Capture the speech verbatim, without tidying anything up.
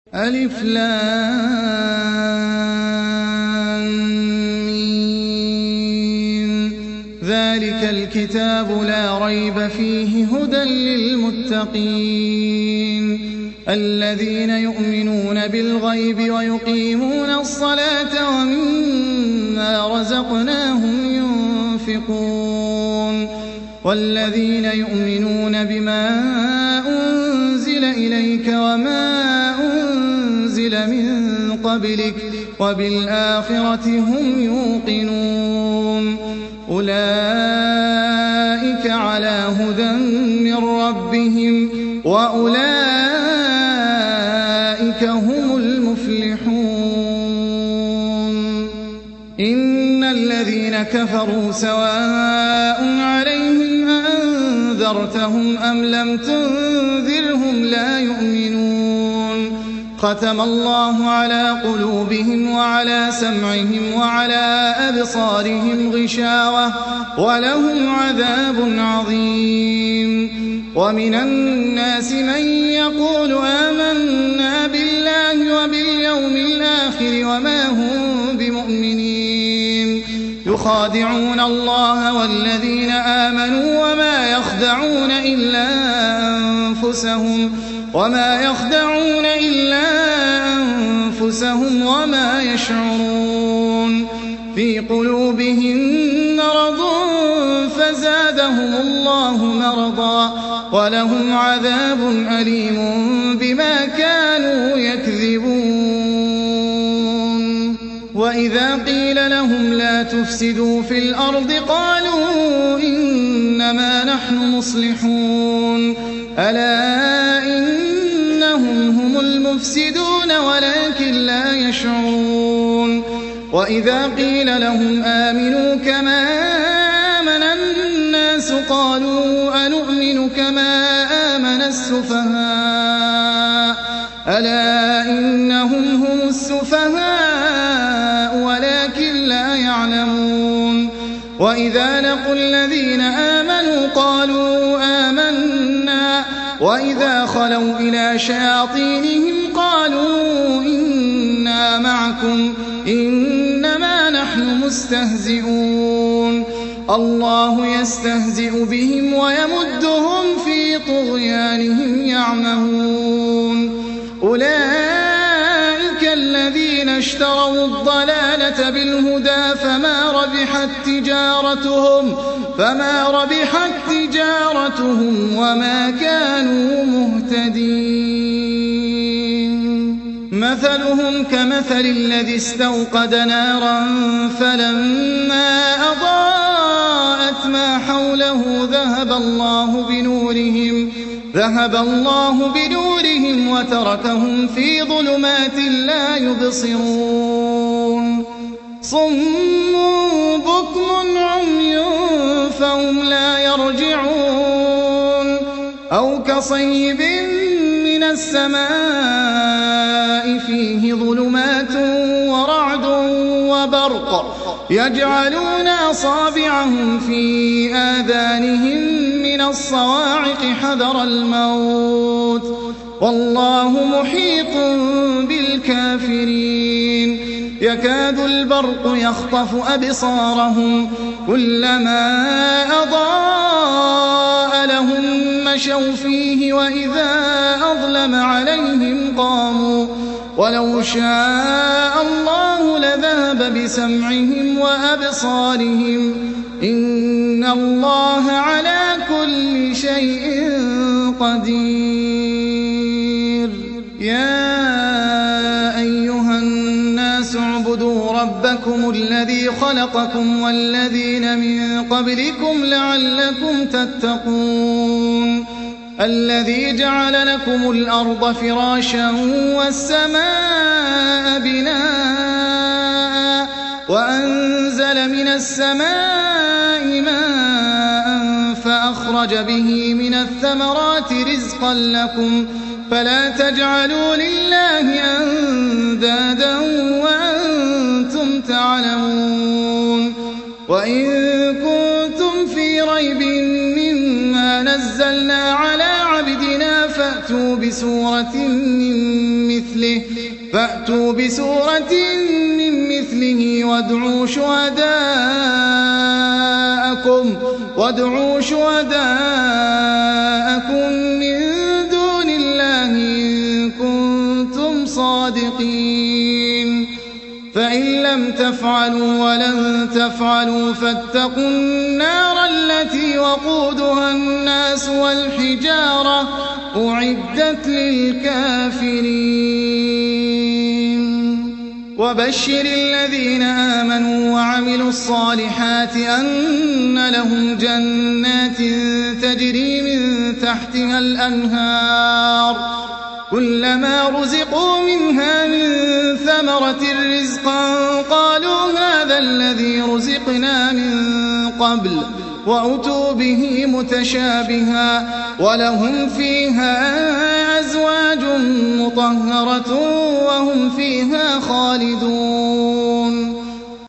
ألف لام ميم ذلك الكتاب لا ريب فيه هدى للمتقين الذين يؤمنون بالغيب ويقيمون الصلاة ومما رزقناهم ينفقون والذين يؤمنون بما أنزل إليك وما أنزل من قبلك وبالآخرة هم يوقنون أولئك على هدى من ربهم وأولئك هم المفلحون إن الذين كفروا سواء عليهم أأنذرتهم أم لم تنذرهم لا يؤمنون ختم الله على قلوبهم وعلى سمعهم وعلى أبصارهم غشاوة ولهم عذاب عظيم ومن الناس من يقول آمنا بالله وباليوم الآخر وما هم بمؤمنين يخادعون الله والذين آمنوا وما يخدعون إلا أنفسهم وما يخدعون إلا أنفسهم وما يشعرون في قلوبهم مرض فزادهم الله مرضا ولهم عذاب أليم بما كانوا يكذبون وإذا قيل لهم لا تفسدوا في الأرض قالوا إنما نحن مصلحون ألا إنهم هم المفسدون ولكن لا يشعرون وإذا قيل لهم آمنوا كما آمن الناس قالوا أنؤمن كما آمن السفهاء ألا إنهم هم السفهاء ولكن لا يعلمون وإذا لقوا الذين آمنوا قالوا آمنا وإذا خلوا إلى شياطينهم قالوا إنا معكم إنما نحن مستهزئون الله يستهزئ بهم ويمدهم في طغيانهم يعمهون أولئك الذين اشتروا الضلالة بالهدى فما ربحت تجارتهم فما ربحت تجارتهم وما كانوا مهتدين مثلهم كمثل الذي استوقد نارا فلما أضاءت ما حوله ذهب الله بنورهم ذهب الله بنورهم وتركهم في ظلمات لا يبصرون صم بكم عمي فهم لا يرجعون أو كصيب من السماء فيه ظلمات ورعد وبرق يجعلون أصابعهم في آذانهم من الصواعق حذر الموت والله محيط بالكافرين يكاد البرق يخطف أبصارهم كلما أضاء لهم مشوا فيه وإذا أظلم عليهم قاموا ولو شاء الله لذهب بسمعهم وأبصارهم إن الله على كل شيء قدير يا أيها الناس اعبدوا ربكم الذي خلقكم والذين من قبلكم لعلكم تتقون الذي جعل لكم الأرض فراشا والسماء بناء وأنزل من السماء ماء فأخرج به من الثمرات رزقا لكم فلا تجعلوا لله أندادا وأنتم تعلمون وإن كنتم في ريب مما نزلنا على عبدنا فأتوا بسورة من مثله فأتوا بسورة من مثله وادعوا شهداءكم, وادعوا شهداءكم من دون الله إن كنتم صادقين. فإن لم تفعلوا ولن تفعلوا فاتقوا النار التي وقودها الناس والحجارة أعدت للكافرين. وبشر الذين آمنوا وعملوا الصالحات أن لهم جنات تجري من تحتها الأنهار كلما رزقوا منها من ثمرة رزقا قالوا هذا الذي رزقنا من قبل وأتوا به متشابها ولهم فيها أزواج مطهرة وهم فيها خالدون.